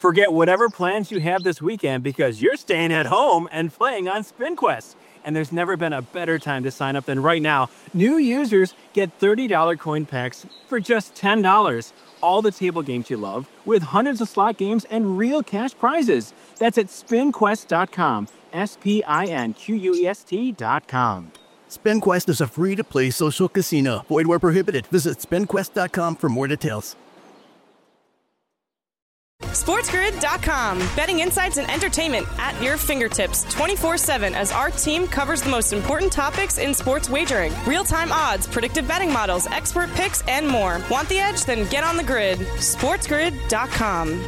Forget whatever plans you have this weekend because you're staying at home and playing on SpinQuest. And there's never been a better time to sign up than right now. New users get $30 coin packs for just $10. All the table games you love, with hundreds of slot games and real cash prizes. That's at spinquest.com. SPINQUEST.com. SpinQuest is a free-to-play social casino. Void where prohibited. Visit spinquest.com for more details. SportsGrid.com. Betting insights and entertainment at your fingertips 24/7 as our team covers the most important topics in sports wagering. Real-time odds, predictive betting models, expert picks, and more. Want the edge? Then get on the grid. SportsGrid.com.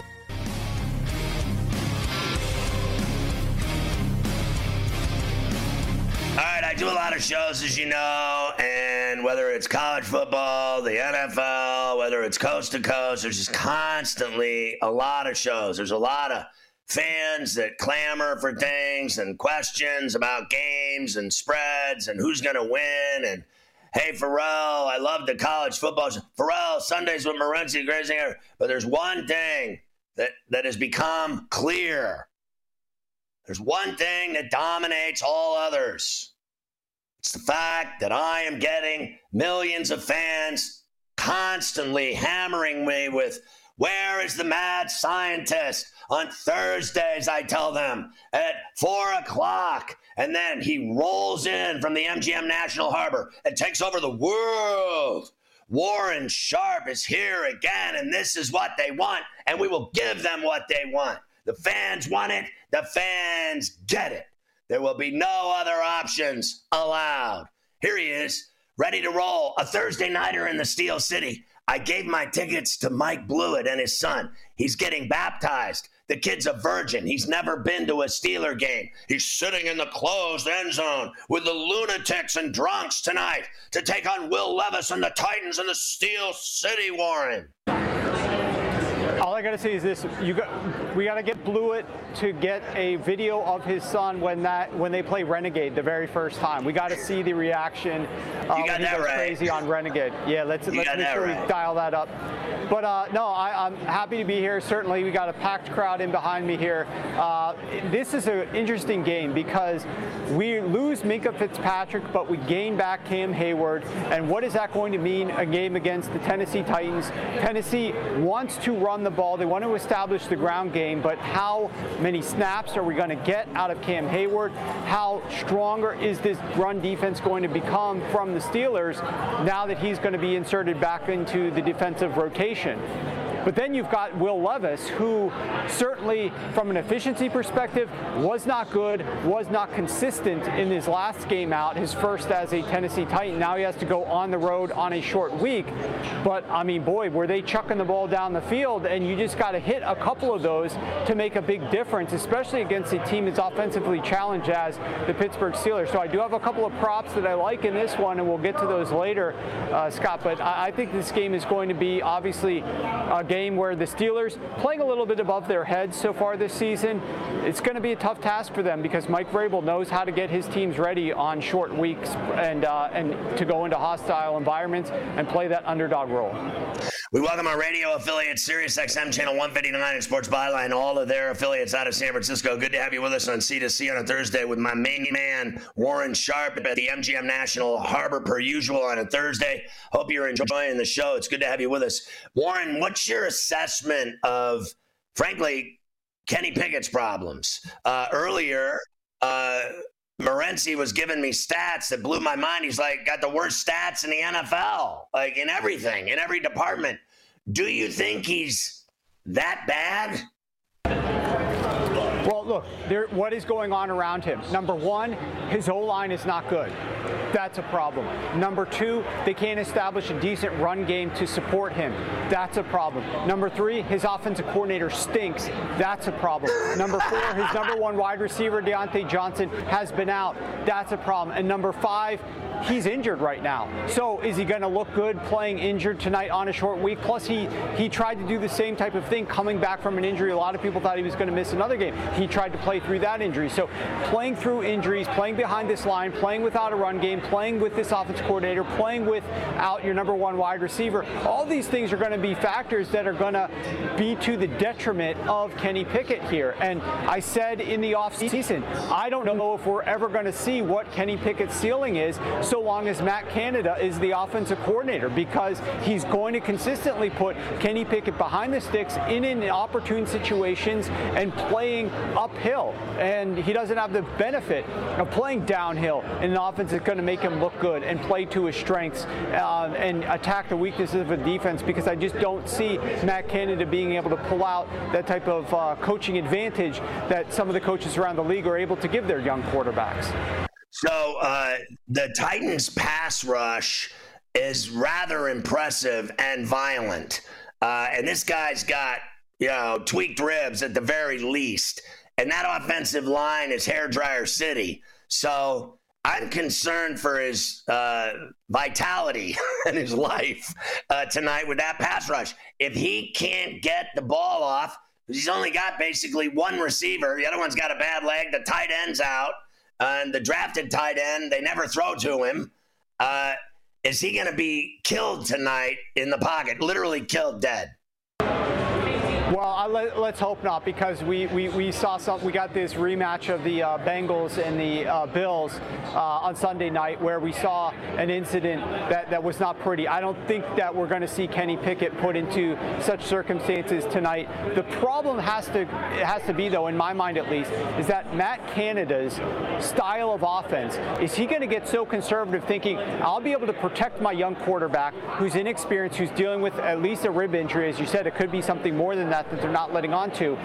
All right, I do a lot of shows, as you know, and whether it's college football, the NFL, whether it's coast to coast, there's just constantly a lot of shows. There's a lot of fans that clamor for things and questions about games and spreads and who's going to win. And, hey, Pharrell, I love the college football. Pharrell, Sundays with Morency, Grazinger. But there's one thing that has become clear. There's one thing that dominates all others. It's the fact that I am getting millions of fans constantly hammering me with, where is the mad scientist? On Thursdays, I tell them, at 4 o'clock. And then he rolls in from the MGM National Harbor and takes over the world. Warren Sharp is here again, and this is what they want, and we will give them what they want. The fans want it. The fans get it. There will be no other options allowed. Here he is, ready to roll. A Thursday nighter in the Steel City. I gave my tickets to Mike Blewett and his son. He's getting baptized. The kid's a virgin. He's never been to a Steeler game. He's sitting in the closed end zone with the lunatics and drunks tonight to take on Will Levis and the Titans in the Steel City, Warren. All I got to say is this: we got to get Blewett to get a video of his son when they play Renegade the very first time. We got to see the reaction. You got that right. Crazy on Renegade. Yeah, let's make sure we dial that up. But no, I'm happy to be here. Certainly, we got a packed crowd in behind me here. This is an interesting game because we lose Minkah Fitzpatrick, but we gain back Cam Hayward. And what is that going to mean? A game against the Tennessee Titans. Tennessee wants to run the ball. They want to establish the ground game, but how many snaps are we going to get out of Cam Hayward? How stronger is this run defense going to become from the Steelers now that he's going to be inserted back into the defensive rotation? But then you've got Will Levis, who certainly, from an efficiency perspective, was not good, was not consistent in his last game out, his first as a Tennessee Titan. Now he has to go on the road on a short week. But, I mean, boy, were they chucking the ball down the field, and you just got to hit a couple of those to make a big difference, especially against a team as offensively challenged as the Pittsburgh Steelers. So I do have a couple of props that I like in this one, and we'll get to those later, Scott. But I think this game is going to be, obviously, a game where the Steelers playing a little bit above their heads so far this season. It's going to be a tough task for them because Mike Vrabel knows how to get his teams ready on short weeks and to go into hostile environments and play that underdog role. We welcome our radio affiliate, SiriusXM Channel 159 and Sports Byline, all of their affiliates out of San Francisco. Good to have you with us on C2C on a Thursday with my main man, Warren Sharp, at the MGM National Harbor, per usual, on a Thursday. Hope you're enjoying the show. It's good to have you with us. Warren, what's your assessment of, frankly, Kenny Pickett's problems? Earlier, Morency was giving me stats that blew my mind. He's like, got the worst stats in the NFL, like in everything, in every department. Do you think he's that bad? Well, look, what is going on around him? Number one, his O-line is not good. That's a problem. Number two, they can't establish a decent run game to support him. That's a problem. Number three, his offensive coordinator stinks. That's a problem. Number four, his number one wide receiver, Deontay Johnson, has been out. That's a problem. And number five, he's injured right now. So is he going to look good playing injured tonight on a short week? Plus, he tried to do the same type of thing coming back from an injury. A lot of people thought he was going to miss another game. He tried to play through that injury. So playing through injuries, playing behind this line, playing without a run game, playing with this offense coordinator, playing without your number one wide receiver, all these things are going to be factors that are going to be to the detriment of Kenny Pickett here. And I said in the offseason, I don't know if we're ever going to see what Kenny Pickett's ceiling is so long as Matt Canada is the offensive coordinator, because he's going to consistently put Kenny Pickett behind the sticks in opportune situations and playing uphill. And he doesn't have the benefit of playing downhill in an offense that's going to make him look good and play to his strengths and attack the weaknesses of a defense, because I just don't see Matt Canada being able to pull out that type of coaching advantage that some of the coaches around the league are able to give their young quarterbacks. So the Titans' pass rush is rather impressive and violent. And this guy's got, tweaked ribs at the very least. And that offensive line is hairdryer city. So I'm concerned for his vitality and his life tonight with that pass rush. If he can't get the ball off, he's only got basically one receiver. The other one's got a bad leg. The tight end's out. And the drafted tight end, they never throw to him. Is he going to be killed tonight in the pocket? Literally killed dead. Well, let's hope not, because we saw we got this rematch of the Bengals and the Bills on Sunday night, where we saw an incident that was not pretty. I don't think that we're going to see Kenny Pickett put into such circumstances tonight. The problem has to be, though, in my mind at least, is that Matt Canada's style of offense, is he going to get so conservative, thinking I'll be able to protect my young quarterback who's inexperienced, who's dealing with at least a rib injury? As you said, it could be something more than that they're not letting on to,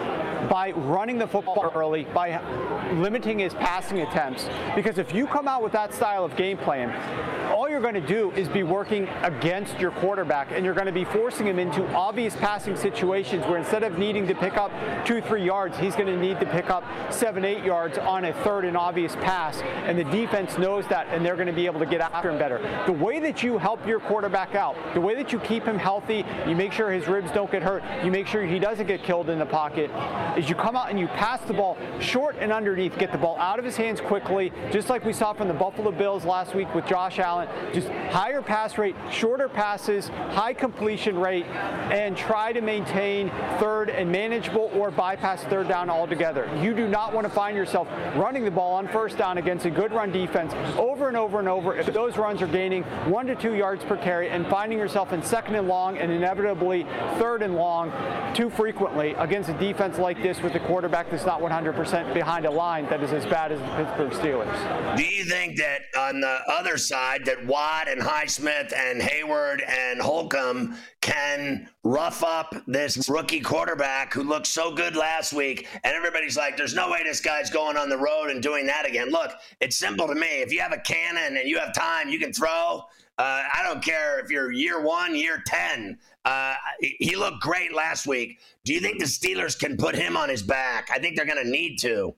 by running the football early, by limiting his passing attempts. Because if you come out with that style of game plan, all you're going to do is be working against your quarterback, and you're going to be forcing him into obvious passing situations where instead of needing to pick up 2-3 yards, he's going to need to pick up 7-8 yards on a third and obvious pass, and the defense knows that, and they're going to be able to get after him better. The way that you help your quarterback out, the way that you keep him healthy, you make sure his ribs don't get hurt, you make sure he doesn't get killed in the pocket, is you come out and you pass the ball short and underneath, get the ball out of his hands quickly, just like we saw from the Buffalo Bills last week with Josh Allen. Just higher pass rate, shorter passes, high completion rate, and try to maintain third and manageable or bypass third down altogether. You do not want to find yourself running the ball on first down against a good run defense over and over and over if those runs are gaining 1 to 2 yards per carry, and finding yourself in second and long and inevitably third and long too frequently against a defense like this with a quarterback that's not 100% behind a line that is as bad as the Pittsburgh Steelers. Do you think that on the other side that Watt and Highsmith and Hayward and Holcomb can rough up this rookie quarterback who looked so good last week, and everybody's like, there's no way this guy's going on the road and doing that again? Look, it's simple to me. If you have a cannon and you have time, you can throw. I don't care if you're year 1, year 10. He looked great last week. Do you think the Steelers can put him on his back? I think they're going to need to.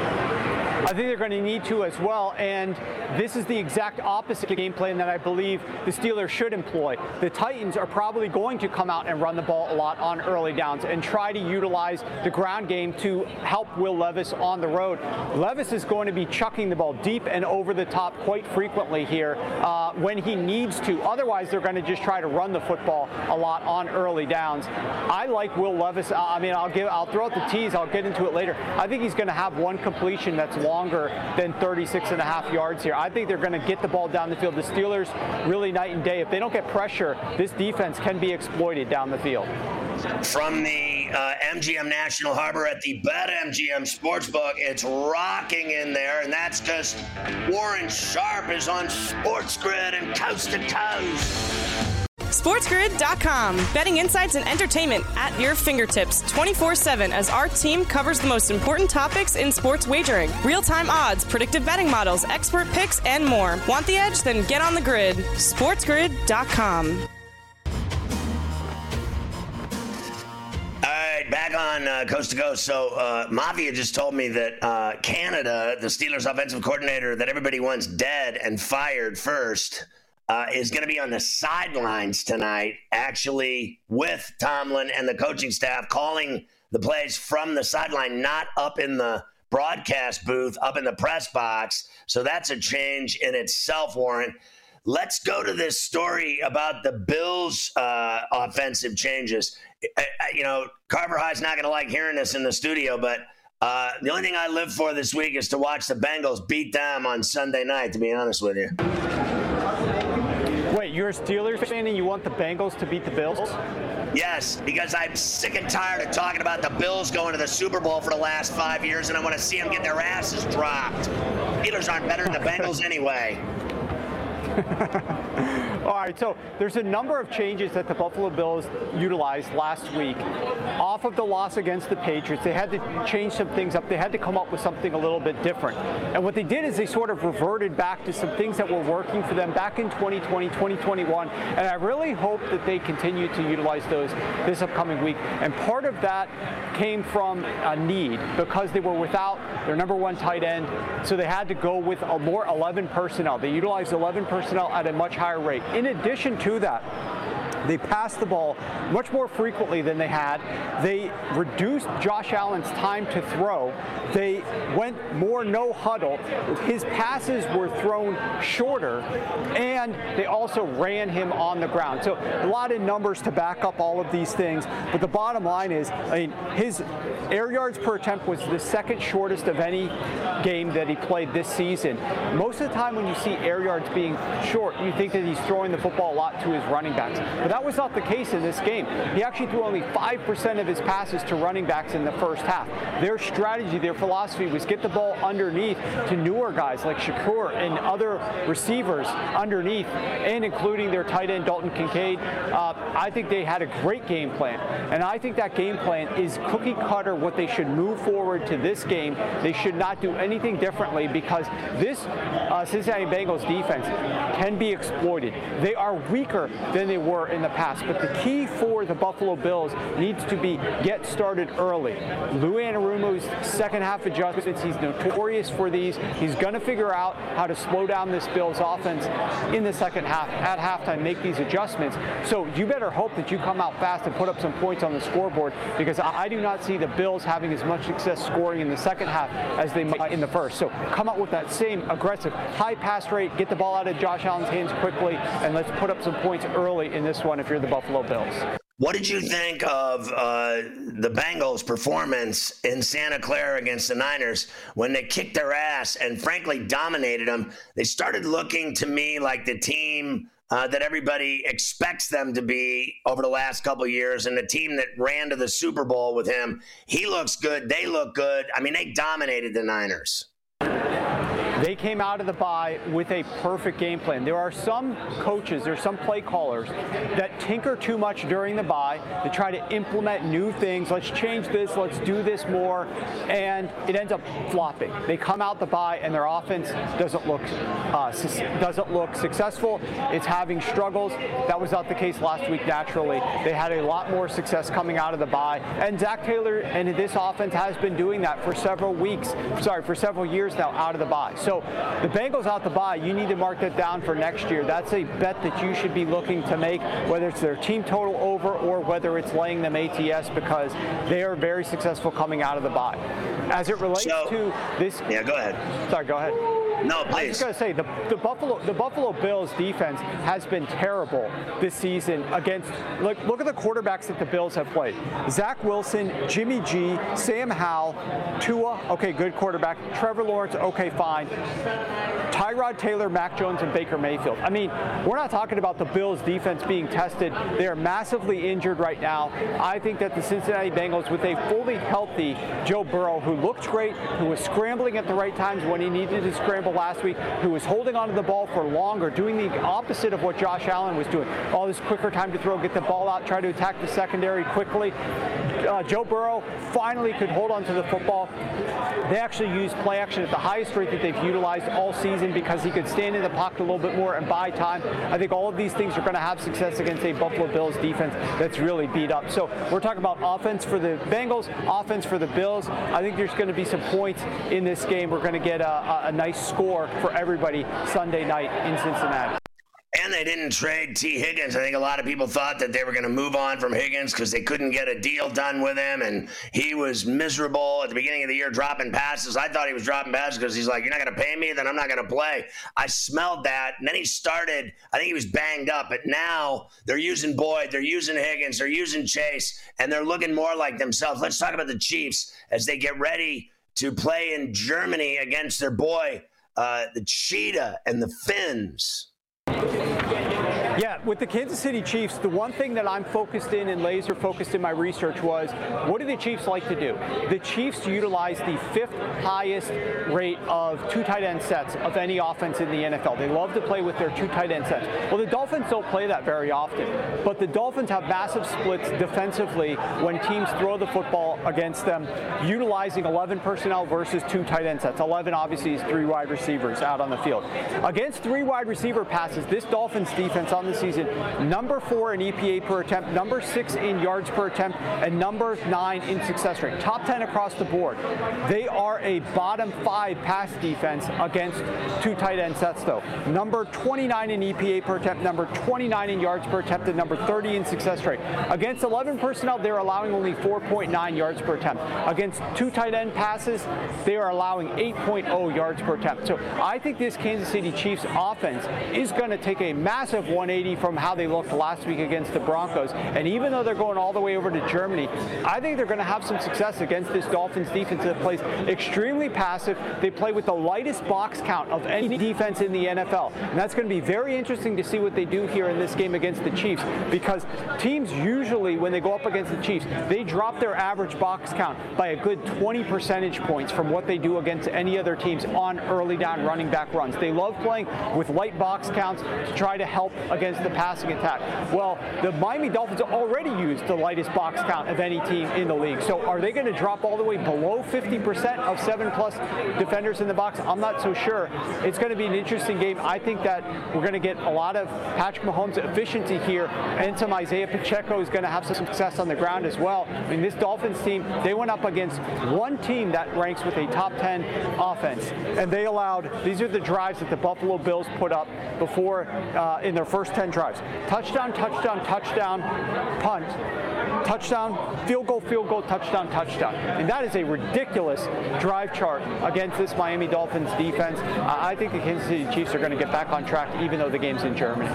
I think they're going to need to as well, and this is the exact opposite game plan that I believe the Steelers should employ. The Titans are probably going to come out and run the ball a lot on early downs and try to utilize the ground game to help Will Levis on the road. Levis is going to be chucking the ball deep and over the top quite frequently here when he needs to. Otherwise, they're going to just try to run the football a lot on early downs. I like Will Levis. I'll throw out the tease. I'll get into it later. I think he's going to have one completion that's longer than 36.5 yards here. I think they're going to get the ball down the field. The Steelers really night and day. If they don't get pressure, this defense can be exploited down the field. From the MGM National Harbor at the BetMGM Sportsbook, it's rocking in there, and that's because Warren Sharp is on SportsGrid and Coast to Coast. SportsGrid.com. Betting insights and entertainment at your fingertips 24/7 as our team covers the most important topics in sports wagering. Real-time odds, predictive betting models, expert picks, and more. Want the edge? Then get on the grid. SportsGrid.com. All right, back on on Coast to Coast. So Mafia just told me that Canada, the Steelers offensive coordinator that everybody wants dead and fired first, is going to be on the sidelines tonight, actually with Tomlin and the coaching staff, calling the plays from the sideline, not up in the broadcast booth, up in the press box. So that's a change in itself, Warren. Let's go to this story about the Bills' offensive changes. Carver High's not going to like hearing this in the studio, but the only thing I live for this week is to watch the Bengals beat them on Sunday night, to be honest with you. Wait, you're a Steelers fan and you want the Bengals to beat the Bills? Yes, because I'm sick and tired of talking about the Bills going to the Super Bowl for the last 5 years, and I want to see them get their asses dropped. Steelers aren't better than the Bengals anyway. All right, so there's a number of changes that the Buffalo Bills utilized last week. Off of the loss against the Patriots, they had to change some things up. They had to come up with something a little bit different. And what they did is they sort of reverted back to some things that were working for them back in 2020, 2021. And I really hope that they continue to utilize those this upcoming week. And part of that came from a need because they were without their number one tight end. So they had to go with a more 11 personnel. They utilized 11 personnel at a much higher rate. In addition to that, they passed the ball much more frequently than they had. They reduced Josh Allen's time to throw. They went more no huddle. His passes were thrown shorter, and they also ran him on the ground. So a lot of numbers to back up all of these things. But the bottom line is, his air yards per attempt was the second shortest of any game that he played this season. Most of the time when you see air yards being short, you think that he's throwing the football a lot to his running backs. But that was not the case in this game. He actually threw only 5% of his passes to running backs in the first half. Their strategy, their philosophy was get the ball underneath to newer guys like Shakur and other receivers underneath, and including their tight end Dalton Kincaid. I think they had a great game plan, and I think that game plan is cookie cutter what they should move forward to this game. They should not do anything differently because this Cincinnati Bengals defense can be exploited. They are weaker than they were in the past, but the key for the Buffalo Bills needs to be get started early. Lou Anarumo's second half adjustments, he's notorious for these. He's going to figure out how to slow down this Bills offense in the second half at halftime, make these adjustments. So you better hope that you come out fast and put up some points on the scoreboard, because I do not see the Bills having as much success scoring in the second half as they might in the first. So come out with that same aggressive high pass rate, get the ball out of Josh Allen's hands quickly, and let's put up some points early in this one if you're the Buffalo Bills. What did you think of the Bengals' performance in Santa Clara against the Niners when they kicked their ass and frankly dominated them? They started looking to me like the team that everybody expects them to be over the last couple of years, and the team that ran to the Super Bowl with him. He looks good. They look good. I mean, they dominated the Niners. They came out of the bye with a perfect game plan. There are some coaches, there are some play callers that tinker too much during the bye. They try to implement new things. Let's change this. Let's do this more. And it ends up flopping. They come out the bye and their offense doesn't look successful. It's having struggles. That was not the case last week naturally. They had a lot more success coming out of the bye. And Zach Taylor and this offense has been doing that for several years now out of the bye. So the Bengals out the bye, you need to mark that down for next year. That's a bet that you should be looking to make, whether it's their team total over or whether it's laying them ATS, because they are very successful coming out of the bye. As it relates to this... Yeah, go ahead. Sorry, go ahead. No, please. I was just going to say, the Buffalo Bills defense has been terrible this season against, look at the quarterbacks that the Bills have played. Zach Wilson, Jimmy G, Sam Howell, Tua, okay, good quarterback. Trevor Lawrence, okay, fine. Tyrod Taylor, Mac Jones, and Baker Mayfield. I mean, we're not talking about the Bills defense being tested. They are massively injured right now. I think that the Cincinnati Bengals, with a fully healthy Joe Burrow, who looked great, who was scrambling at the right times when he needed to scramble last week, who was holding onto the ball for longer, doing the opposite of what Josh Allen was doing. All this quicker time to throw, get the ball out, try to attack the secondary quickly. Joe Burrow finally could hold on to the football. They actually used play action at the highest rate that they've utilized all season because he could stand in the pocket a little bit more and buy time. I think all of these things are going to have success against a Buffalo Bills defense that's really beat up. So we're talking about offense for the Bengals, offense for the Bills. I think there's going to be some points in this game. We're going to get a nice score for everybody Sunday night in Cincinnati. And they didn't trade T. Higgins. I think a lot of people thought that they were going to move on from Higgins because they couldn't get a deal done with him, and he was miserable at the beginning of the year dropping passes. I thought he was dropping passes because he's like, you're not going to pay me, then I'm not going to play. I smelled that, and then he started. I think he was banged up, but now they're using Boyd, they're using Higgins, they're using Chase, and they're looking more like themselves. Let's talk about the Chiefs as they get ready to play in Germany against their boy, the Cheetah and the Finns. Yeah, with the Kansas City Chiefs, the one thing that I'm focused in and laser focused in my research was, what do the Chiefs like to do? The Chiefs utilize the 5th highest rate of 2 tight end sets of any offense in the NFL. They love to play with their 2 tight end sets. Well, the Dolphins don't play that very often, but the Dolphins have massive splits defensively when teams throw the football against them, utilizing 11 personnel versus 2 tight end sets. 11 obviously is 3 wide receivers out on the field. Against 3 wide receiver passes, this Dolphins defense on the season, number 4 in EPA per attempt, number 6 in yards per attempt, and number 9 in success rate. Top 10 across the board. They are a bottom 5 pass defense against 2 tight end sets, though. Number 29 in EPA per attempt, number 29 in yards per attempt, and number 30 in success rate. Against 11 personnel, they're allowing only 4.9 yards per attempt. Against 2 tight end passes, they are allowing 8.0 yards per attempt. So I think this Kansas City Chiefs offense is going to take a massive 180 from how they looked last week against the Broncos. And even though they're going all the way over to Germany, I think they're going to have some success against this Dolphins defense that plays extremely passive. They play with the lightest box count of any defense in the NFL. And that's going to be very interesting to see what they do here in this game against the Chiefs, because teams usually, when they go up against the Chiefs, they drop their average box count by a good 20 percentage points from what they do against any other teams on early down running back runs. They love playing with light box counts to try to help against the passing attack. Well, the Miami Dolphins already used the lightest box count of any team in the league. So are they going to drop all the way below 50% of 7+ defenders in the box? I'm not so sure. It's going to be an interesting game. I think that we're going to get a lot of Patrick Mahomes efficiency here, and some Isaiah Pacheco is going to have some success on the ground as well. I mean, this Dolphins team, they went up against one team that ranks with a top 10 offense, and they allowed, these are the drives that the Buffalo Bills put up before in their first 10 drives. Touchdown, touchdown, touchdown, punt, touchdown, field goal, touchdown, touchdown. And that is a ridiculous drive chart against this Miami Dolphins defense. I think the Kansas City Chiefs are going to get back on track even though the game's in Germany.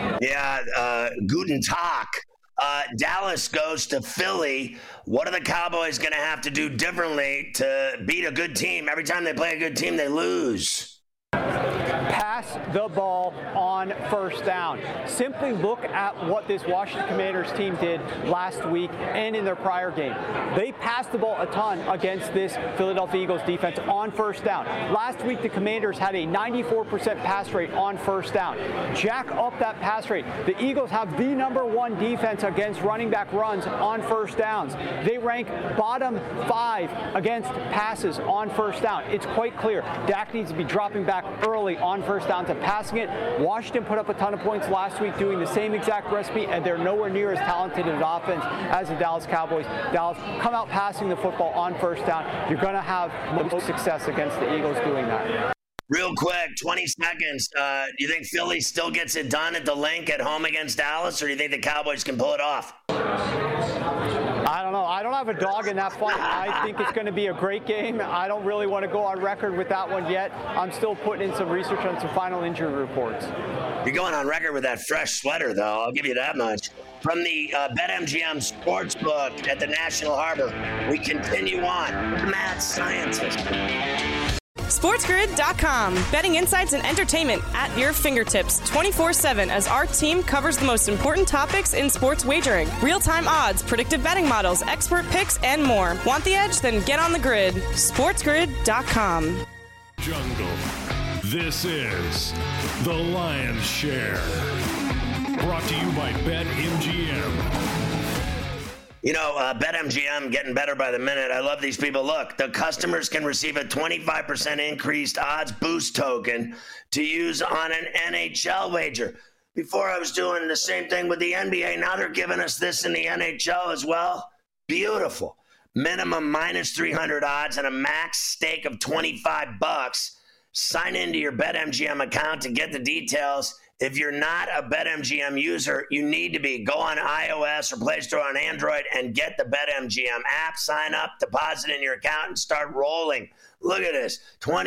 Yeah, guten Tag. Dallas goes to Philly. What are the Cowboys going to have to do differently to beat a good team? Every time they play a good team, they lose. Pass the ball on first down. Simply look at what this Washington Commanders team did last week and in their prior game. They passed the ball a ton against this Philadelphia Eagles defense on first down. Last week, the Commanders had a 94% pass rate on first down. Jack up that pass rate. The Eagles have the #1 defense against running back runs on first downs. They rank bottom 5 against passes on first down. It's quite clear. Dak needs to be dropping back early on first down to passing it. Washington put up a ton of points last week doing the same exact recipe, and they're nowhere near as talented an offense as the Dallas Cowboys. Dallas, come out passing the football on first down. You're going to have most success against the Eagles doing that. Real quick, 20 seconds. Do you think Philly still gets it done at the Link at home against Dallas, or do you think the Cowboys can pull it off? I don't know. I don't have a dog in that fight. I think it's going to be a great game. I don't really want to go on record with that one yet. I'm still putting in some research on some final injury reports. You're going on record with that fresh sweater, though. I'll give you that much. From the BetMGM Sportsbook at the National Harbor, we continue on. Mad scientist. SportsGrid.com. Betting insights and entertainment at your fingertips 24/7 as our team covers the most important topics in sports wagering. Real-time odds, predictive betting models, expert picks, and more. Want the edge? Then get on the grid. SportsGrid.com. Jungle. This is The Lion's Share. Brought to you by BetMGM. BetMGM getting better by the minute. I love these people. Look, the customers can receive a 25% increased odds boost token to use on an NHL wager. Before I was doing the same thing with the NBA. Now they're giving us this in the NHL as well. Beautiful. Minimum minus 300 odds and a max stake of $25. Sign into your BetMGM account to get the details. If you're not a BetMGM user, you need to be. Go on iOS or Play Store on Android and get the BetMGM app. Sign up, deposit in your account, and start rolling. Look at this.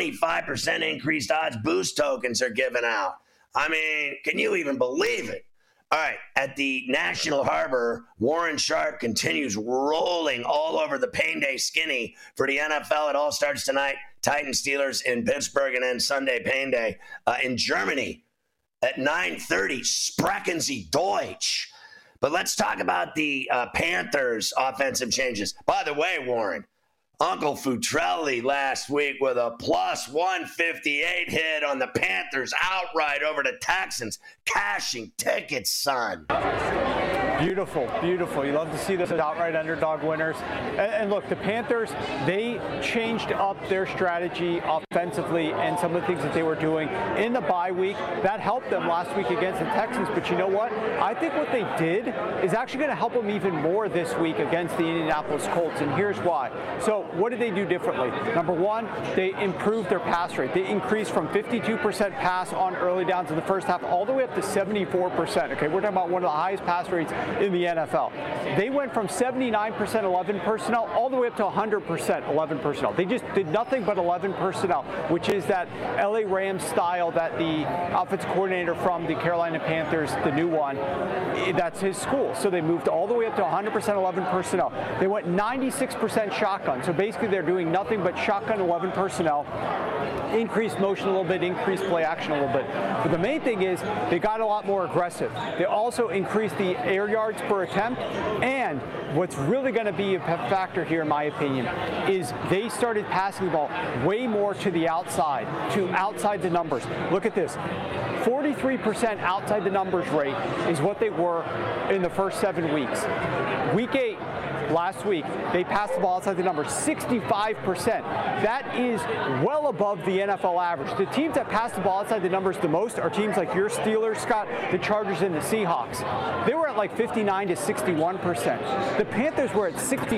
25% increased odds boost tokens are given out. I mean, can you even believe it? All right, at the National Harbor, Warren Sharp continues rolling all over the pain day skinny for the NFL. It all starts tonight. Titans Steelers in Pittsburgh, and then Sunday pain day in Germany at 9:30. Sprechen Sie Deutsch. But let's talk about the Panthers' offensive changes. By the way, Warren, Uncle Futrelli last week with a plus 158 hit on the Panthers outright over the Texans. Cashing tickets, son. Beautiful, beautiful. You love to see those outright underdog winners. And look, the Panthers, they changed up their strategy offensively and some of the things that they were doing in the bye week. That helped them last week against the Texans. But you know what? I think what they did is actually going to help them even more this week against the Indianapolis Colts. And here's why. So what did they do differently? Number one, they improved their pass rate. They increased from 52% pass on early downs in the first half all the way up to 74%. Okay, we're talking about one of the highest pass rates in the NFL. They went from 79% 11 personnel all the way up to 100% 11 personnel. They just did nothing but 11 personnel, which is that LA Rams style that the offensive coordinator from the Carolina Panthers, the new one, that's his school. So they moved all the way up to 100% 11 personnel. They went 96% shotgun. So basically they're doing nothing but shotgun 11 personnel. Increased motion a little bit, increased play action a little bit. But the main thing is they got a lot more aggressive. They also increased the air yards per attempt. And what's really going to be a factor here, in my opinion, is they started passing the ball way more to the outside, outside the numbers. Look at this. 43% outside the numbers rate is what they were in the first 7 weeks. Week 8. Last week, they passed the ball outside the numbers 65%. That is well above the NFL average. The teams that pass the ball outside the numbers the most are teams like your Steelers, Scott, the Chargers, and the Seahawks. They were at like 59 to 61%. The Panthers were at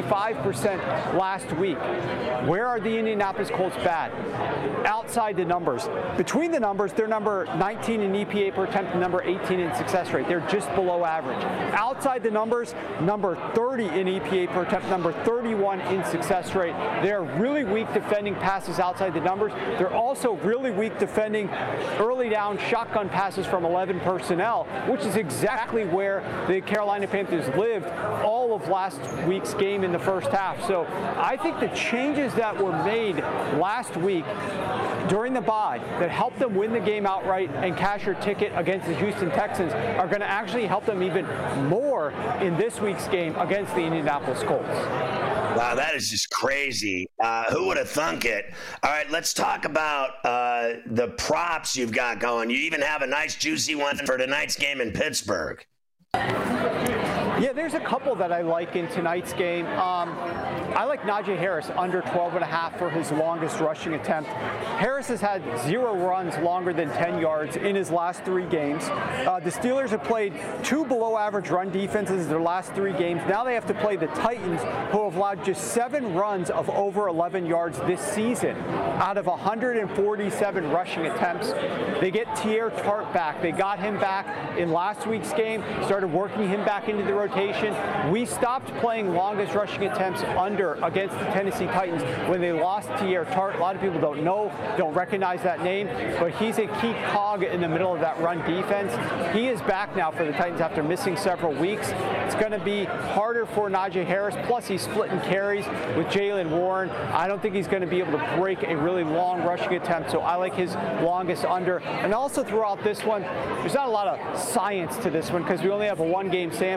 65% last week. Where are the Indianapolis Colts bad? Outside the numbers. Between the numbers, they're number 19 in EPA per attempt and number 18 in success rate. They're just below average. Outside the numbers, number 30 in EPA per attempt, number 31 in success rate. They're really weak defending passes outside the numbers. They're also really weak defending early down shotgun passes from 11 personnel, which is exactly where the Carolina Panthers lived all of last week's game in the first half. So I think the changes that were made last week during the bye that helped them win the game outright and cash your ticket against the Houston Texans are going to actually help them even more in this week's game against the Indianapolis Colts. Wow, that is just crazy. Who would have thunk it? All right, let's talk about the props you've got going. You even have a nice juicy one for tonight's game in Pittsburgh. Yeah, there's a couple that I like in tonight's game. I like Najee Harris under 12.5 for his longest rushing attempt. Harris has had 0 runs longer than 10 yards in his last 3 games. The Steelers have played 2 below-average run defenses in their last 3 games. Now they have to play the Titans, who have allowed just 7 runs of over 11 yards this season out of 147 rushing attempts. They get Teair Tart back. They got him back in last week's game, started working him back into the rotation. We stopped playing longest rushing attempts under against the Tennessee Titans when they lost Teair Tart. A lot of people don't recognize that name, but he's a key cog in the middle of that run defense. He is back now for the Titans after missing several weeks. It's going to be harder for Najee Harris, plus he's splitting carries with Jaylen Warren. I don't think he's going to be able to break a really long rushing attempt, so I like his longest under. And also throughout this one, there's not a lot of science to this one because we only have a 1-game sample on it.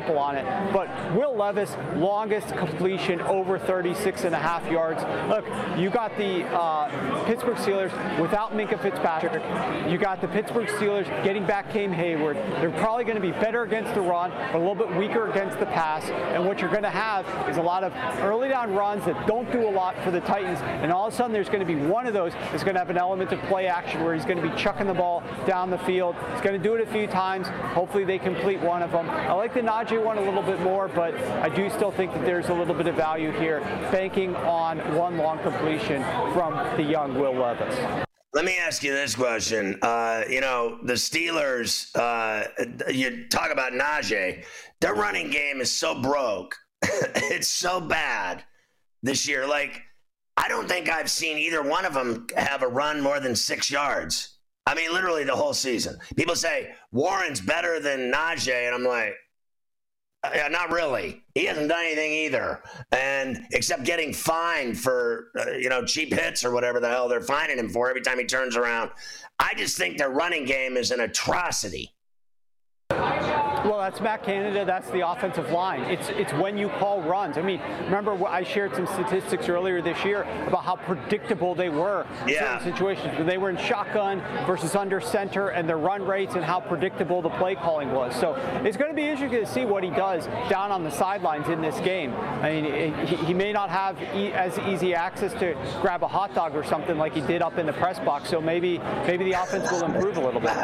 100%. But Will Levis, longest completion over 36.5 yards. Look, you got the Pittsburgh Steelers without Minkah Fitzpatrick. You got the Pittsburgh Steelers getting back Cam Hayward. They're probably going to be better against the run, but a little bit weaker against the pass. And what you're going to have is a lot of early down runs that don't do a lot for the Titans. And all of a sudden, there's going to be one of those that's going to have an element of play action where he's going to be chucking the ball down the field. He's going to do it a few times. Hopefully, they complete one of them. I like the Najee one a little bit more, but I do still think that there's a little bit of value here, banking on one long completion from the young Will Levis. Let me ask you this question. The Steelers, you talk about Najee. Their running game is so broke. It's so bad this year. Like, I don't think I've seen either one of them have a run more than 6 yards. I mean, literally the whole season. People say Warren's better than Najee, and I'm like, yeah, not really. He hasn't done anything either, and except getting fined for cheap hits or whatever the hell they're fining him for every time he turns around. I just think their running game is an atrocity. Well, that's Matt Canada. That's the offensive line. It's when you call runs. I mean, remember I shared some statistics earlier this year about how predictable they were in certain situations when they were in shotgun versus under center and their run rates and how predictable the play calling was. So it's going to be interesting to see what he does down on the sidelines in this game. I mean, he may not have as easy access to grab a hot dog or something like he did up in the press box. So maybe the offense will improve a little bit.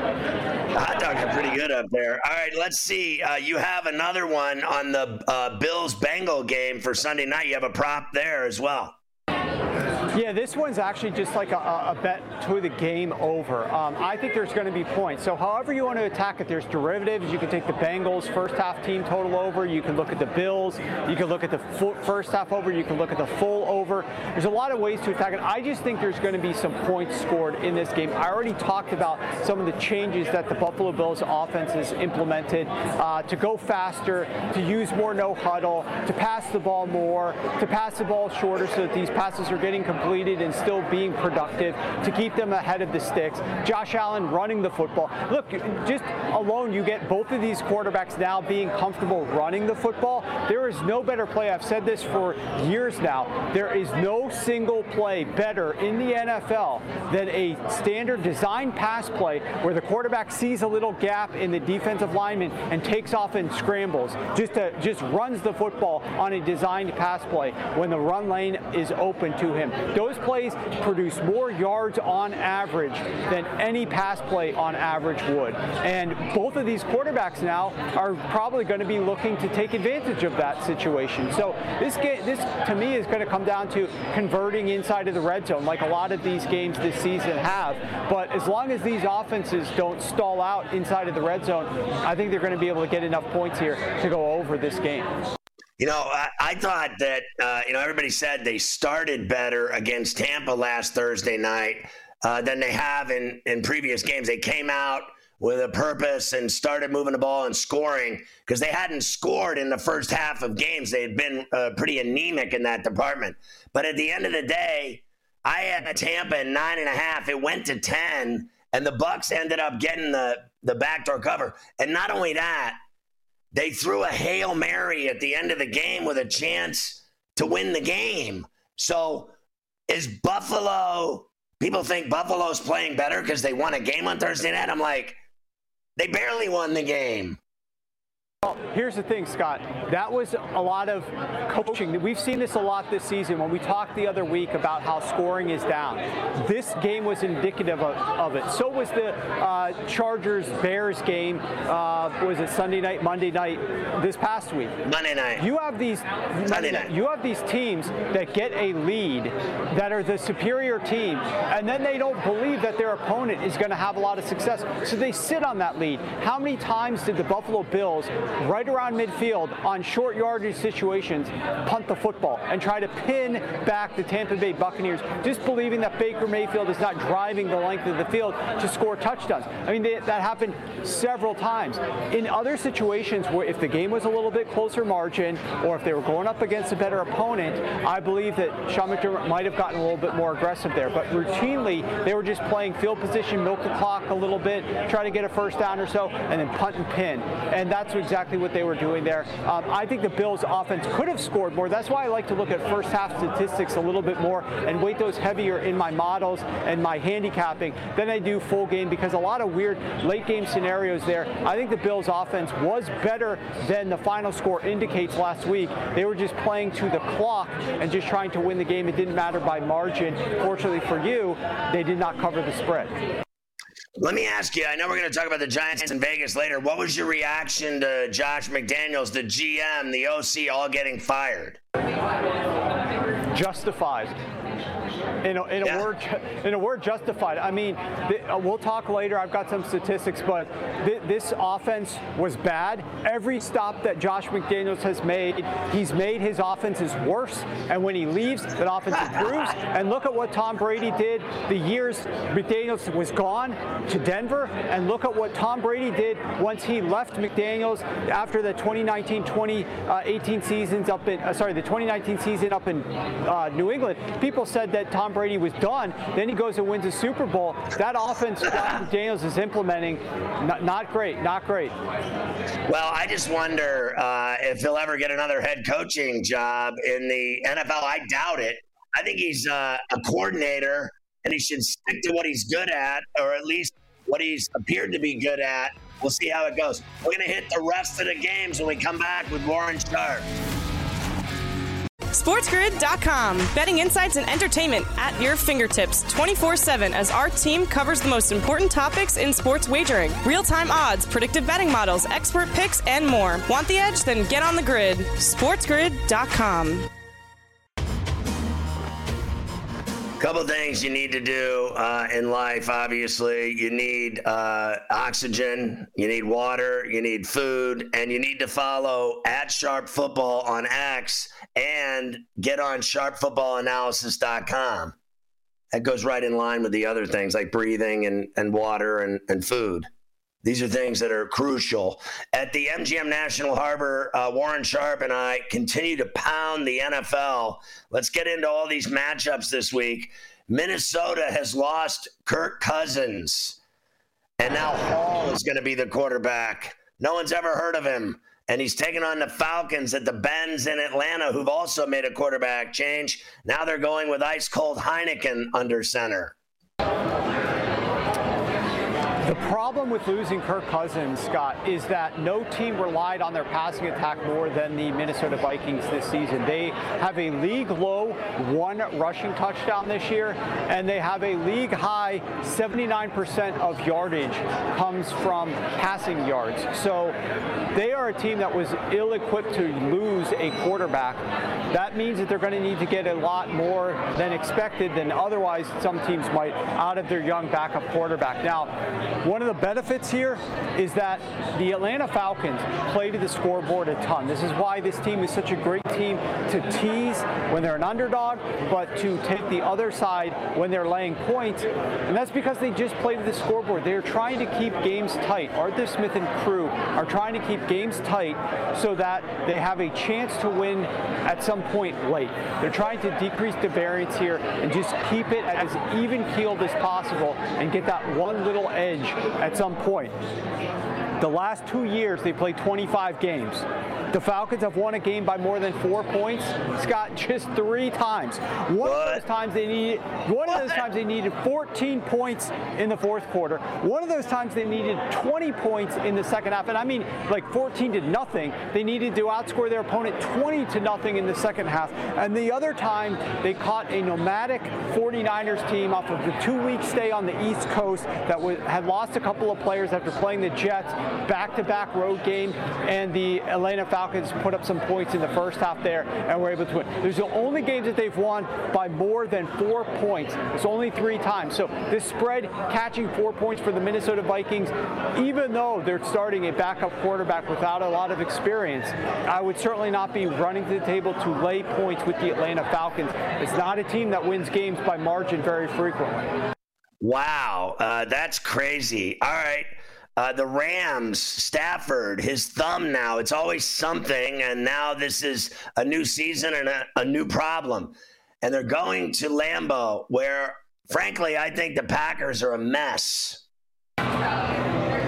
Hot dogs are pretty good up there. All right, let's see. You have another one on the Bills-Bengal game for Sunday night. You have a prop there as well. Yeah, this one's actually just like a bet to the game over. I think there's going to be points. So however you want to attack it, there's derivatives. You can take the Bengals first half team total over. You can look at the Bills. You can look at the first half over. You can look at the full over. There's a lot of ways to attack it. I just think there's going to be some points scored in this game. I already talked about some of the changes that the Buffalo Bills offense has implemented to go faster, to use more no huddle, to pass the ball more, to pass the ball shorter so that these passes are getting completed and still being productive, to keep them ahead of the sticks. Josh Allen running the football. Look, just alone you get both of these quarterbacks now being comfortable running the football. There is no better play. I've said this for years now. There is no single play better in the NFL than a standard design pass play where the quarterback sees a little gap in the defensive lineman and takes off and scrambles. Just runs the football on a designed pass play when the run lane is open to him. Those plays produce more yards on average than any pass play on average would. And both of these quarterbacks now are probably going to be looking to take advantage of that situation. So this to me is going to come down to converting inside of the red zone like a lot of these games this season have. But as long as these offenses don't stall out inside of the red zone, I think they're going to be able to get enough points here to go over this game. I thought that, everybody said they started better against Tampa last Thursday night than they have in previous games. They came out with a purpose and started moving the ball and scoring because they hadn't scored in the first half of games. They had been pretty anemic in that department. But at the end of the day, I had Tampa at 9.5. It went to 10, and the Bucs ended up getting the backdoor cover. And not only that, they threw a Hail Mary at the end of the game with a chance to win the game. So is Buffalo, people think Buffalo's playing better because they won a game on Thursday night? I'm like, they barely won the game. Well, here's the thing, Scott. That was a lot of coaching. We've seen this a lot this season when we talked the other week about how scoring is down. This game was indicative of it. So was the Chargers-Bears game. Was it Sunday night, Monday night, this past week? Monday night. You have these teams that get a lead that are the superior team, and then they don't believe that their opponent is going to have a lot of success. So they sit on that lead. How many times did the Buffalo Bills right around midfield on short yardage situations punt the football and try to pin back the Tampa Bay Buccaneers, just believing that Baker Mayfield is not driving the length of the field to score touchdowns? I mean, that happened several times. In other situations where if the game was a little bit closer margin or if they were going up against a better opponent, I believe that Sean McDermott might have gotten a little bit more aggressive there. But routinely, they were just playing field position, milk the clock a little bit, try to get a first down or so, and then punt and pin. And that's exactly exactly what they were doing there. I think the Bills' offense could have scored more. That's why I like to look at first half statistics a little bit more and weight those heavier in my models and my handicapping than I do full game, because a lot of weird late game scenarios there. I think the Bills' offense was better than the final score indicates last week. They were just playing to the clock and just trying to win the game. It didn't matter by margin. Fortunately for you, they did not cover the spread. Let me ask you, I know we're going to talk about the Giants in Vegas later. What was your reaction to Josh McDaniels, the GM, the OC, all getting fired? Justified. In a word, justified. I mean, we'll talk later. I've got some statistics, but this offense was bad. Every stop that Josh McDaniels has made, he's made his offenses worse. And when he leaves, that offense improves. And look at what Tom Brady did the years McDaniels was gone to Denver. And look at what Tom Brady did once he left McDaniels after the 2019-2018 seasons up in, the 2019 season up in New England. People said that Tom Brady was done. Then he goes and wins a Super Bowl. That offense Daniels is implementing, not great. Well, I just wonder if he'll ever get another head coaching job in the NFL. I doubt it. I think he's a coordinator, and he should stick to what he's good at, or at least what he's appeared to be good at. We'll see how it goes. We're going to hit the rest of the games when we come back with Warren Sharp. SportsGrid.com. Betting insights and entertainment at your fingertips 24/7 as our team covers the most important topics in sports wagering. Real-time odds, predictive betting models, expert picks, and more. Want the edge? Then get on the grid. SportsGrid.com. Couple things you need to do in life, obviously. You need oxygen, you need water, you need food, and you need to follow @SharpFootball on X and get on sharpfootballanalysis.com. That goes right in line with the other things like breathing and water and food. These are things that are crucial. At the MGM National Harbor, Warren Sharp and I continue to pound the NFL. Let's get into all these matchups this week. Minnesota has lost Kirk Cousins, and now Hall is going to be the quarterback. No one's ever heard of him, and he's taking on the Falcons at the Benz in Atlanta, who've also made a quarterback change. Now they're going with ice-cold Heineken under center. The problem with losing Kirk Cousins, Scott, is that no team relied on their passing attack more than the Minnesota Vikings this season. They have a league-low 1 rushing touchdown this year, and they have a league-high 79% of yardage comes from passing yards. So they are a team that was ill-equipped to lose a quarterback. That means that they're going to need to get a lot more than expected than otherwise some teams might out of their young backup quarterback. Now, one of the benefits here is that the Atlanta Falcons play to the scoreboard a ton. This is why this team is such a great team to tease when they're an underdog, but to take the other side when they're laying points. And that's because they just play to the scoreboard. They're trying to keep games tight. Arthur Smith and crew are trying to keep games tight so that they have a chance to win at some point late. They're trying to decrease the variance here and just keep it as even-keeled as possible and get that one little edge at some point. The last 2 years, they played 25 games. The Falcons have won a game by more than 4 points, Scott, just 3 times. One of those times they needed 14 points in the fourth quarter. One of those times they needed 20 points in the second half. And I mean, like 14-0. They needed to outscore their opponent 20-0 in the second half. And the other time, they caught a nomadic 49ers team off of the 2-week stay on the East Coast that had lost a couple of players after playing the Jets, back-to-back road game, and the Atlanta Falcons put up some points in the first half there and were able to win. There's the only games that they've won by more than 4 points. It's only 3 times. So this spread catching 4 points for the Minnesota Vikings, even though they're starting a backup quarterback without a lot of experience, I would certainly not be running to the table to lay points with the Atlanta Falcons. It's not a team that wins games by margin very frequently. Wow, that's crazy. All right. The Rams, Stafford, his thumb now, it's always something, and now this is a new season and a new problem. And they're going to Lambeau, where, frankly, I think the Packers are a mess.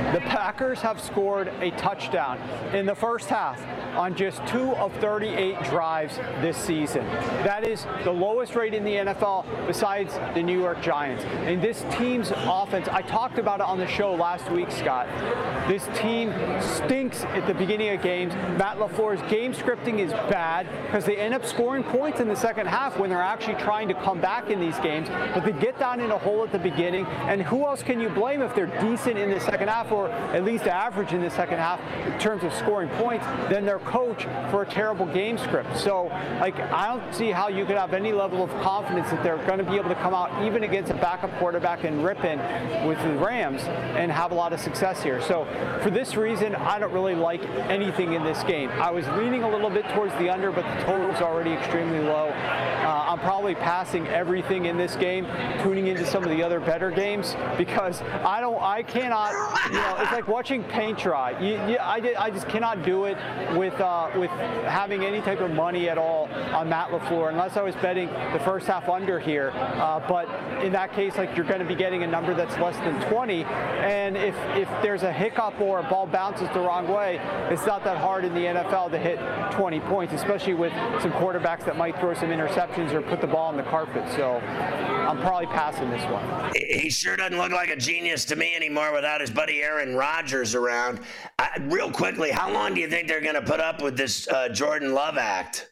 The Packers have scored a touchdown in the first half on just 2 of 38 drives this season. That is the lowest rate in the NFL besides the New York Giants. And this team's offense, I talked about it on the show last week, Scott. This team stinks at the beginning of games. Matt LaFleur's game scripting is bad because they end up scoring points in the second half when they're actually trying to come back in these games. But they get down in a hole at the beginning. And who else can you blame if they're decent in the second half, or at least average in the second half in terms of scoring points, than their coach for a terrible game script? So, I don't see how you could have any level of confidence that they're going to be able to come out even against a backup quarterback and rip in with the Rams and have a lot of success here. So, for this reason, I don't really like anything in this game. I was leaning a little bit towards the under, but the total is already extremely low. I'm probably passing everything in this game, tuning into some of the other better games, because I cannot, it's like watching paint dry. I just cannot do it with having any type of money at all on Matt LaFleur, unless I was betting the first half under here. But in that case, you're going to be getting a number that's less than 20. And if there's a hiccup or a ball bounces the wrong way, it's not that hard in the NFL to hit 20 points, especially with some quarterbacks that might throw some interceptions or put the ball on the carpet. So I'm probably passing this one. He sure doesn't look like a genius to me anymore without his buddy Aaron Rodgers around. Real quickly, how long do you think they're going to put up with this Jordan Love act?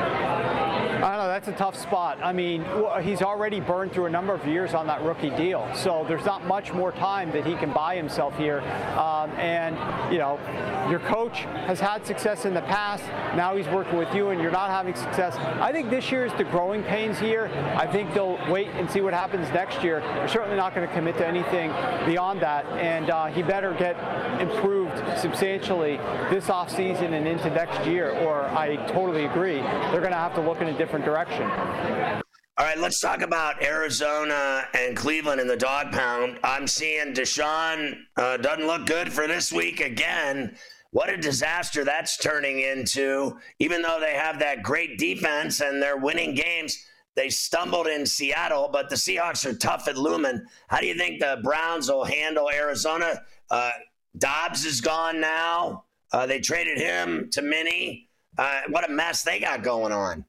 I don't know. That's a tough spot. I mean, he's already burned through a number of years on that rookie deal, so there's not much more time that he can buy himself here. And, your coach has had success in the past. Now he's working with you, and you're not having success. I think this year is the growing pains year. I think they'll wait and see what happens next year. They're certainly not going to commit to anything beyond that, and he better get improved substantially this offseason and into next year, or I totally agree. They're going to have to look in a different direction. All right, let's talk about Arizona and Cleveland in the dog pound. I'm seeing Deshaun doesn't look good for this week again. What a disaster that's turning into. Even though they have that great defense and they're winning games, they stumbled in Seattle, but the Seahawks are tough at Lumen. How do you think the Browns will handle Arizona? Dobbs is gone now. They traded him to Minnie. What a mess they got going on.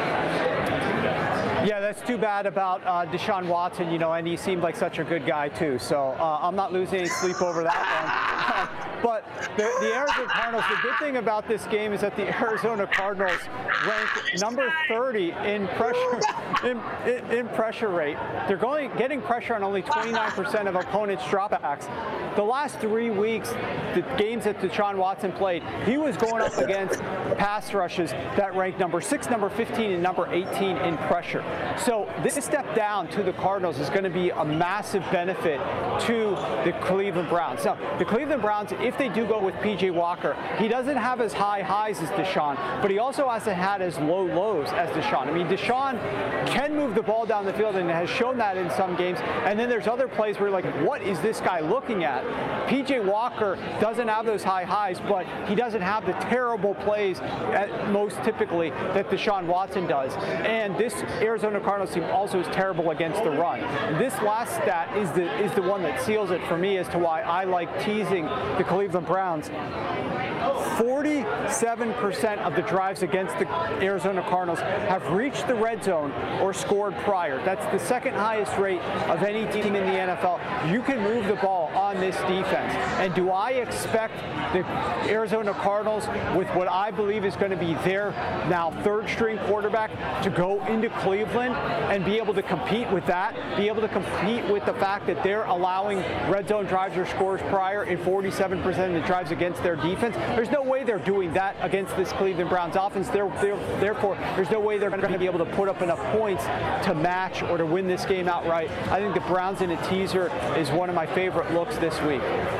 Yeah, that's too bad about Deshaun Watson, and he seemed like such a good guy too. So I'm not losing any sleep over that one. But the Arizona Cardinals, the good thing about this game is that the Arizona Cardinals rank number 30 in pressure in pressure rate. They're getting pressure on only 29% of opponents' dropbacks. The last 3 weeks, the games that Deshaun Watson played, he was going up against pass rushes that ranked number 6, number 15, and number 18 in pressure. So this step down to the Cardinals is going to be a massive benefit to the Cleveland Browns. Now, the Cleveland Browns, if they do go with P.J. Walker, he doesn't have as high highs as Deshaun, but he also hasn't had as low lows as Deshaun. I mean, Deshaun can move the ball down the field and has shown that in some games. And then there's other plays where you're like, what is this guy looking at? P.J. Walker doesn't have those high highs, but he doesn't have the terrible plays most typically that Deshaun Watson does. And this Arizona Cardinals team also is terrible against the run. This last stat is the one that seals it for me as to why I like teasing the Cleveland Browns. 47% of the drives against the Arizona Cardinals have reached the red zone or scored prior. That's the second highest rate of any team in the NFL. You can move the ball on this defense. And do I expect the Arizona Cardinals, with what I believe is going to be their now third-string quarterback, to go into Cleveland and be able to compete with that, be able to compete with the fact that they're allowing red zone drives or scores prior in 47% of the drives against their defense? There's no way they're doing that against this Cleveland Browns offense. Therefore, there's no way they're going to be able to put up enough points to match or to win this game outright. I think the Browns in a teaser is one of my favorite looks this week.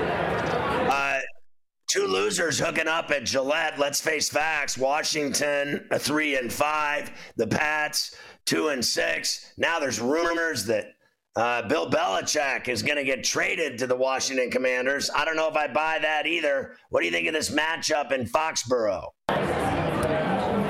Two losers hooking up at Gillette. Let's face facts. Washington 3-5. The Pats 2-6. Now there's rumors that Bill Belichick is going to get traded to the Washington Commanders. I don't know if I buy that either. What do you think of this matchup in Foxborough? Well,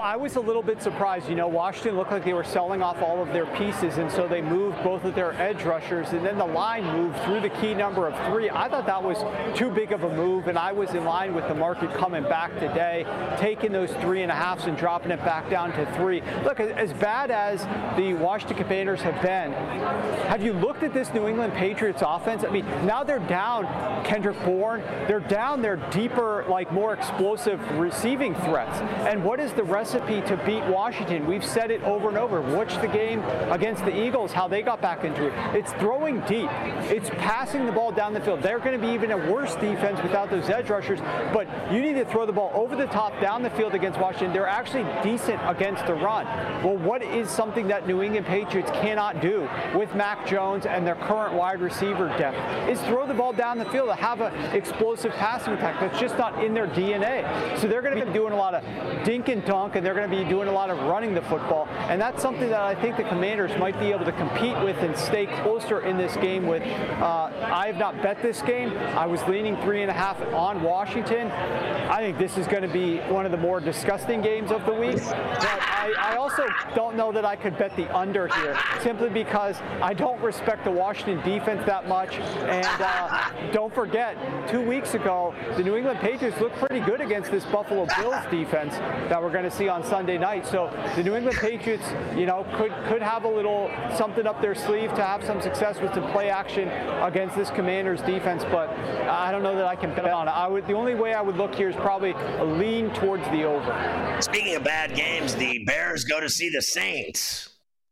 I was a little bit surprised. Washington looked like they were selling off all of their pieces, and so they moved both of their edge rushers, and then the line moved through the key number of 3. I thought that was too big of a move, and I was in line with the market coming back today, taking those 3.5s and dropping it back down to 3. Look, as bad as the Washington Commanders have been, have you looked at this New England Patriots offense? I mean, now they're down Kendrick Bourne. They're down their deeper, more explosive receiving threats. And what is the recipe to beat Washington? We've said it over and over. Watch the game against the Eagles, how they got back into it. It's throwing deep. It's passing the ball down the field. They're going to be even a worse defense without those edge rushers, but you need to throw the ball over the top, down the field against Washington. They're actually decent against the run. Well, what is something that New England Patriots cannot do with Mac Jones and their current wide receiver depth is throw the ball down the field to have an explosive passing attack. That's just not in their DNA. So they're going to be doing a lot of dink and dunk, and they're going to be doing a lot of running the football. And that's something that I think the Commanders might be able to compete with and stay closer in this game with. I have not bet this game. I was leaning 3.5 on Washington. I think this is going to be one of the more disgusting games of the week. But I also don't know that I could bet the under here, simply because I don't respect the Washington defense that much. And don't forget, 2 weeks ago, the New England Patriots looked pretty good against this Buffalo Bills defense that we're going to see on Sunday night. So the New England Patriots, could have a little something up their sleeve to have some success with some play action against this Commanders defense, but I don't know that I can bet on it. The only way I would look here is probably a lean towards the over. Speaking of bad games, the Bears go to see the Saints.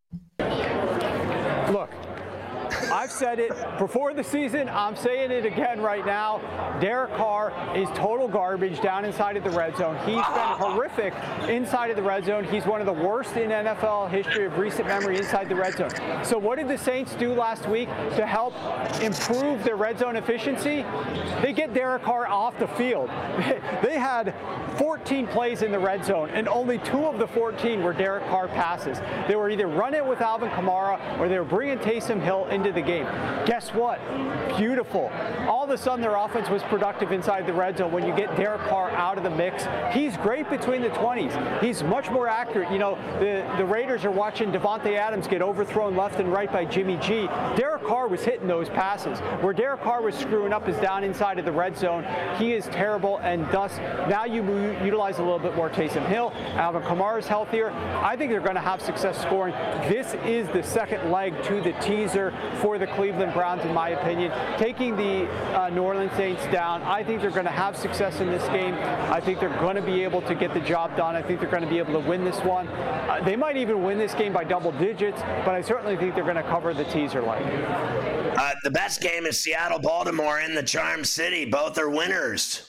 Look, I've said it before the season. I'm saying it again right now. Derek Carr is total garbage down inside of the red zone. He's been horrific inside of the red zone. He's one of the worst in NFL history of recent memory inside the red zone. So what did the Saints do last week to help improve their red zone efficiency? They get Derek Carr off the field. They had 14 plays in the red zone, and only 2 of the 14 were Derek Carr passes. They were either running it with Alvin Kamara or they were bringing Taysom Hill into the game. Guess what? Beautiful. All of a sudden, their offense was productive inside the red zone when you get Derek Carr out of the mix. He's great between the 20s. He's much more accurate. The Raiders are watching Devontae Adams get overthrown left and right by Jimmy G. Derek Carr was hitting those passes. Where Derek Carr was screwing up is down inside of the red zone. He is terrible, and thus now you utilize a little bit more Taysom Hill. Alvin Kamara is healthier. I think they're going to have success scoring. This is the second leg to the teaser for the Cleveland Browns, in my opinion. Taking the New Orleans Saints down, I think they're going to have success in this game. I think they're going to be able to get the job done. I think they're going to be able to win this one. They might even win this game by double digits, but I certainly think they're going to cover the teaser leg. The best game is Seattle-Baltimore in the Charm City. Both are winners.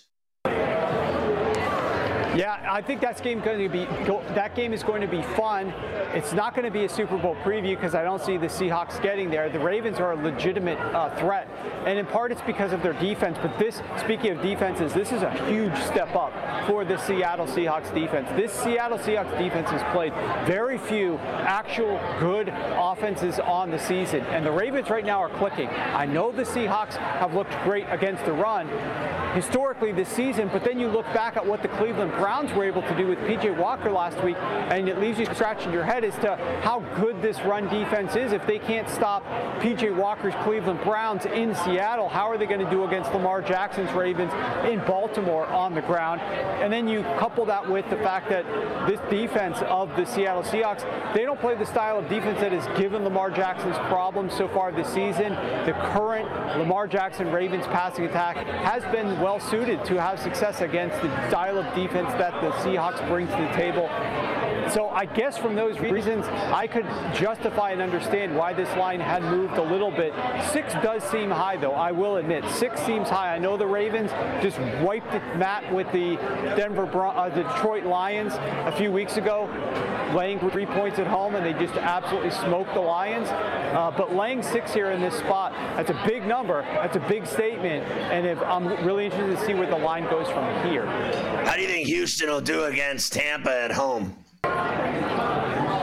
Yeah, I think that game is going to be fun. It's not going to be a Super Bowl preview because I don't see the Seahawks getting there. The Ravens are a legitimate threat, and in part it's because of their defense. But speaking of defenses, this is a huge step up for the Seattle Seahawks defense. This Seattle Seahawks defense has played very few actual good offenses on the season, and the Ravens right now are clicking. I know the Seahawks have looked great against the run historically this season, but then you look back at what the Cleveland Browns were able to do with P.J. Walker last week, and it leaves you scratching your head as to how good this run defense is. If they can't stop P.J. Walker's Cleveland Browns in Seattle, how are they going to do against Lamar Jackson's Ravens in Baltimore on the ground? And then you couple that with the fact that this defense of the Seattle Seahawks, they don't play the style of defense that has given Lamar Jackson's problems so far this season. The current Lamar Jackson Ravens passing attack has been well suited to have success against the style of defense that the Seahawks bring to the table. So I guess from those reasons, I could justify and understand why this line had moved a little bit. 6 does seem high, though. I will admit, 6 seems high. I know the Ravens just wiped the mat with the Detroit Lions a few weeks ago, laying 3 points at home, and they just absolutely smoked the Lions. But laying 6 here in this spot, that's a big number. That's a big statement. And I'm really interested to see where the line goes from here. How do you think Houston will do against Tampa at home? I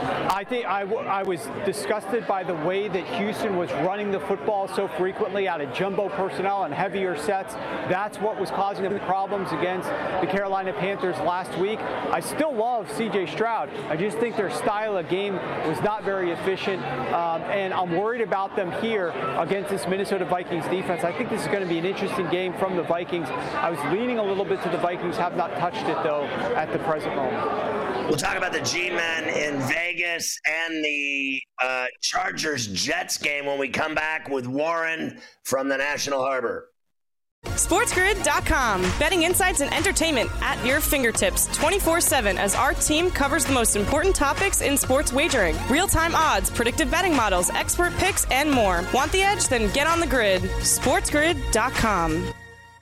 think I was disgusted by the way that Houston was running the football so frequently out of jumbo personnel and heavier sets. That's what was causing the problems against the Carolina Panthers last week. I still love C.J. Stroud. I just think their style of game was not very efficient, and I'm worried about them here against this Minnesota Vikings defense. I think this is going to be an interesting game from the Vikings. I was leaning a little bit to the Vikings, have not touched it, though, at the present moment. We'll talk about the G-Men in Vegas and the Chargers-Jets game when we come back with Warren from the National Harbor. SportsGrid.com. Betting insights and entertainment at your fingertips 24/7 as our team covers the most important topics in sports wagering. Real-time odds, predictive betting models, expert picks, and more. Want the edge? Then get on the grid. SportsGrid.com.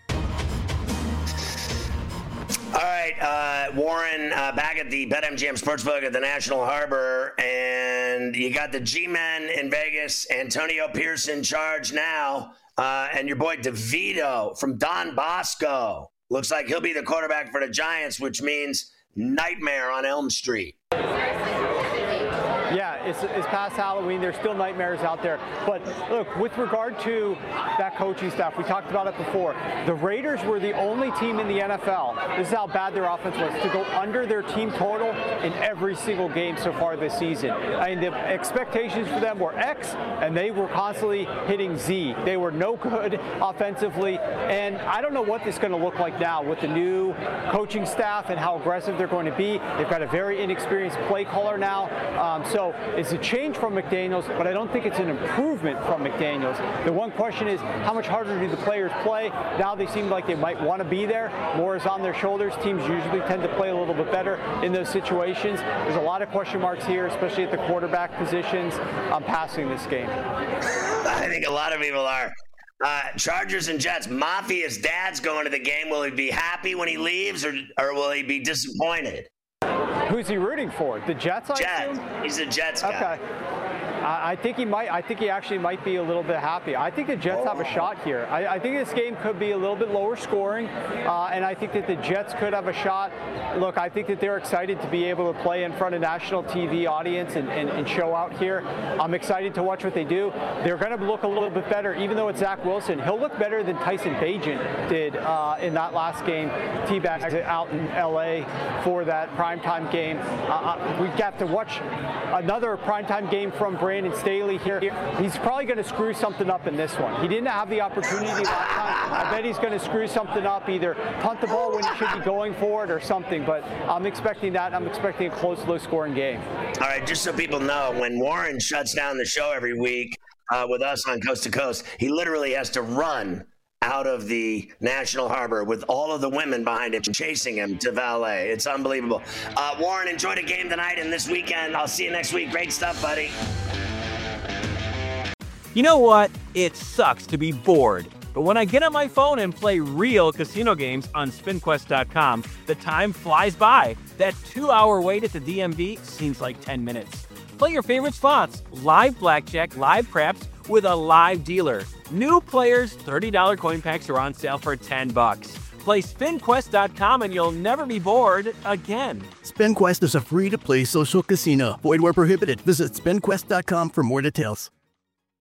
All right, Warren, back at the BetMGM Sportsbook at the National Harbor, and you got the G-Men in Vegas, Antonio Pierce in charge now, and your boy DeVito from Don Bosco. Looks like he'll be the quarterback for the Giants, which means nightmare on Elm Street. Yeah, it's past Halloween. There's still nightmares out there. But look, with regard to that coaching staff, we talked about it before. The Raiders were the only team in the NFL, this is how bad their offense was, to go under their team total in every single game so far this season. I mean, the expectations for them were X, and they were constantly hitting Z. They were no good offensively, and I don't know what this is going to look like now with the new coaching staff and how aggressive they're going to be. They've got a very inexperienced play caller now. So it's a change from McDaniels, but I don't think it's an improvement from McDaniels. The one question is, how much harder do the players play? Now they seem like they might want to be there. More is on their shoulders. Teams usually tend to play a little bit better in those situations. There's a lot of question marks here, especially at the quarterback positions. I'm passing this game. I think a lot of people are. Chargers and Jets. Mafia's dad's going to the game. Will he be happy when he leaves, or will he be disappointed? Who's he rooting for? The Jets, I assume? He's a Jets guy. Okay. I think he might. I think he actually might be a little bit happy. I think the Jets have a shot here. I think this game could be a little bit lower scoring, and I think that the Jets could have a shot. Look, I think that they're excited to be able to play in front of national TV audience and show out here. I'm excited to watch what they do. They're going to look a little bit better, even though it's Zach Wilson. He'll look better than Tyson Bagent did in that last game. T-Bag out in L.A. for that primetime game. We got to watch another primetime game from Brandon Staley here. He's probably going to screw something up in this one. He didn't have the opportunity last time. I bet he's going to screw something up, either punt the ball when he should be going for it or something. But I'm expecting that. I'm expecting a close, low-scoring game. All right, just so people know, when Warren shuts down the show every week with us on Coast to Coast, he literally has to run out of the National Harbor with all of the women behind him chasing him to valet. It's unbelievable. Warren, enjoy the game tonight and this weekend. I'll see you next week. Great stuff, buddy. You know what? It sucks to be bored. But when I get on my phone and play real casino games on SpinQuest.com, the time flies by. That 2-hour wait at the DMV seems like 10 minutes. Play your favorite slots, live blackjack, live craps, with a live dealer. New players, $30 coin packs are on sale for $10. Play SpinQuest.com and you'll never be bored again. SpinQuest is a free-to-play social casino. Void where prohibited. Visit SpinQuest.com for more details.